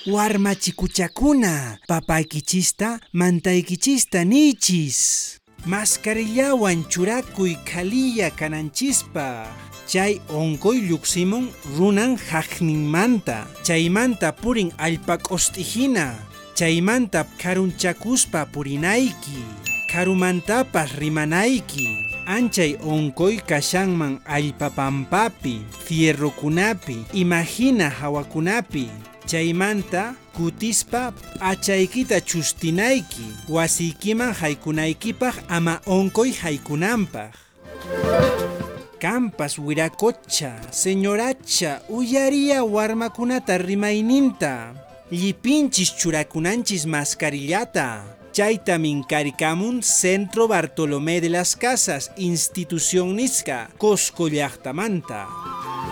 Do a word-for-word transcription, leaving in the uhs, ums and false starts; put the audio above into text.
Warmachikuchakuna, papaykichista, mantaykichista nichis. Mascarillawan churakuy khaliya kananchispa. Chay onkoy lluqsimun runan haqninmanta. Chaymanta purin allpak'ost'ijina. Chaymanta karunchakuspa purinayki. Karumantapas rimanayki. Anchay onkoy kashanman allpapampapi, fierrokunapi, imagina hawakunapi. Chaymanta kutispa achaykita chustinayki. Wasiykiman haykunaykipaq ama onkoy haykunanpaq. Kampas wirakocha, señoracha, uyaría warmakunata rimayninta. Llipinchis churakunanchis mascarillata. Chayta minkarikamun Centro Bartolomé de las Casas, institución nisqa, Cosco llaqtamanta.